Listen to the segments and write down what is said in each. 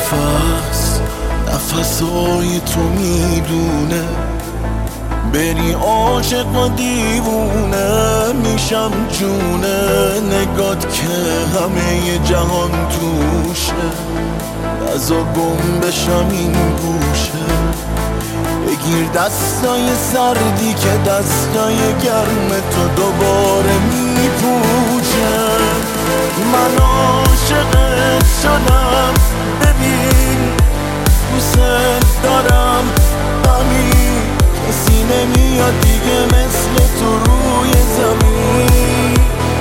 نفسای تو میدونه بری عاشق و دیوونه میشم جونه نگات که همه جهان توشه ازا گم بشم این گوشه بگیر دستای سردی که دستای گرم تو دوباره میپوشه من عاشقت شدم ببین دوست دارم همین کسی نمیاد دیگه مثل تو روی زمین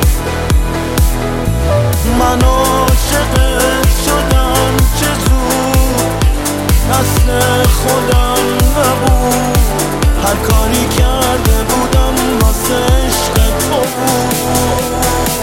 من عاشقت شدم چه زود نسل خودم نبود هر کاری کرده بودم واسه عشق تو بود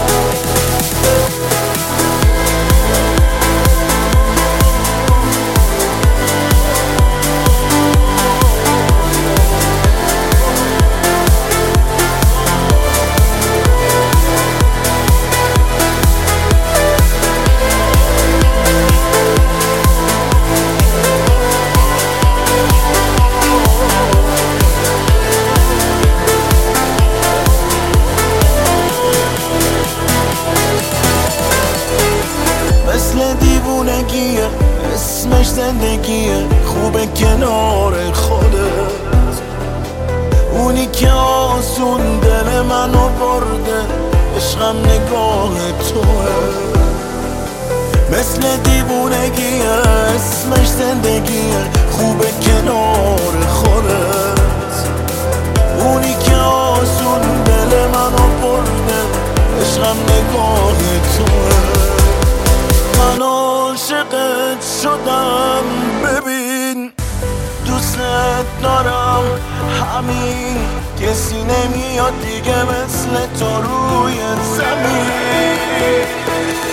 دیوونگیه اسمش زندگیه خوبه کنار خودت اونی که آسون دل منو برده عشقم نگاه توه مثل دیوونگیه اسمش زندگیه خوبه کنار خودت اونی که آسون دل منو برده عشقم نگاه توه من عاشقت شدم ببین دوست دارم همین کسی نمیاد دیگه مثل تو روی زمین